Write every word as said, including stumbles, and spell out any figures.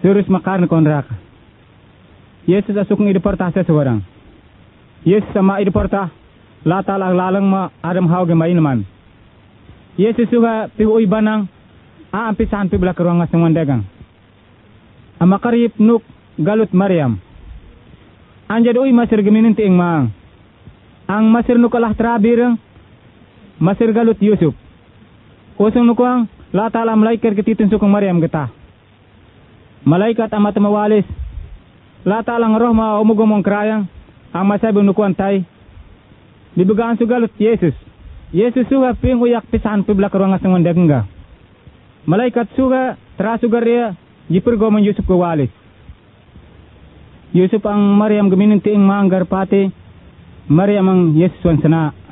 surus makarna konrak. Yesus asukang idiporta sa seorang. Yesus sama idiporta latalang lalang ma adam hawge mainaman. Yesus juga piuy banang aampisahan pi belak ruang asang dagang. Amakarip nuk galut Maryam. Anjad uy masir geminin tiing maang. Ang masir nukalah terabirang masir galut Yusuf. Usung nukuang latala malaikat ketitun sukang Maryam getah. Malaikat amat mawalis. Latalang roh ma umugomong krayang ang masabi nukuan tay. Dibugaan sugalut Yesus. Yesus suga ping uyak pisahan pi belak ruang asang dagang. Malaikat suga terasugar ria jipurgomong Yusuf kewalis. Yusuf ang Maryam geminin tiing maanggar pati. Maryam ang Yesus wansana.